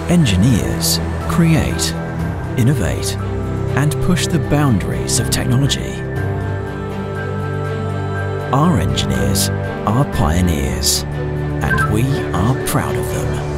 Engineers create, innovate, and push the boundaries of technology. Our engineers are pioneers, and we are proud of them.